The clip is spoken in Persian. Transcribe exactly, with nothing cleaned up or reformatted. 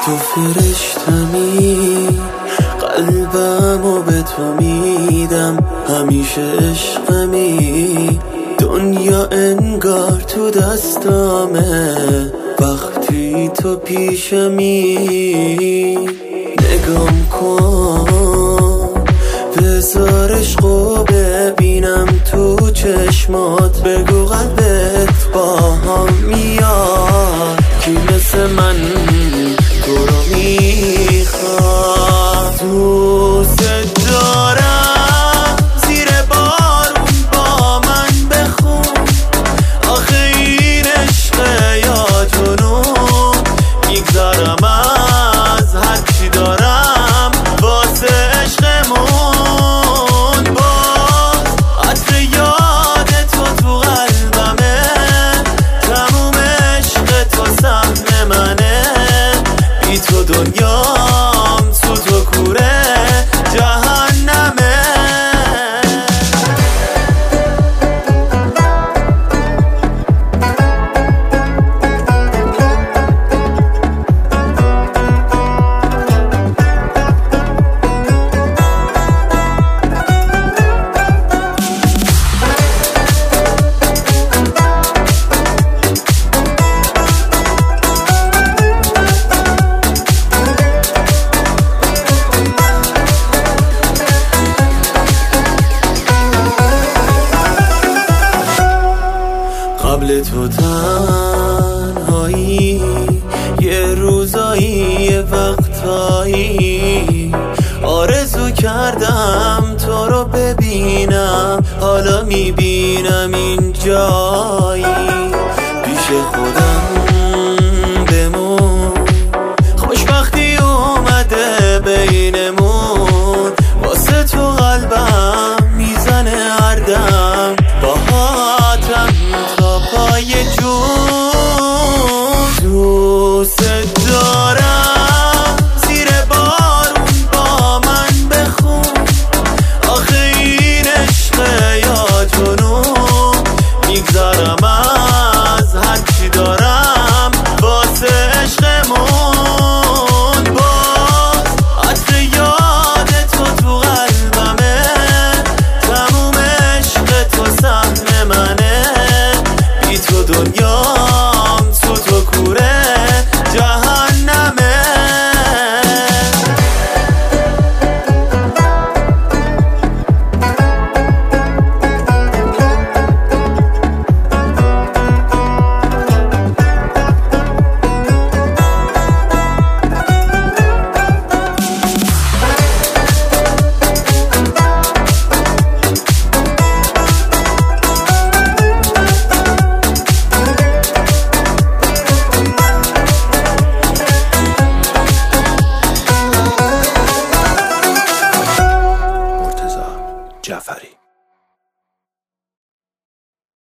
تو فرشتمی، قلبمو به تو میدم، همیشه عشقمی. دنیا انگار تو دستامه وقتی تو پیشمی. نگام کن بذار عشقو ببینم تو چشمات، بگو قلبت با هم میاد کی مثل من تو رو میخواد. دوست دارم زیر بارون با من بخون، آخه این عشقه یا جنون. میگذارم از هر چی دارم واسه عشقمون. باز عطر یاد تو تو قلبمه، تموم عشق تو سهم منه، بی تو دنیا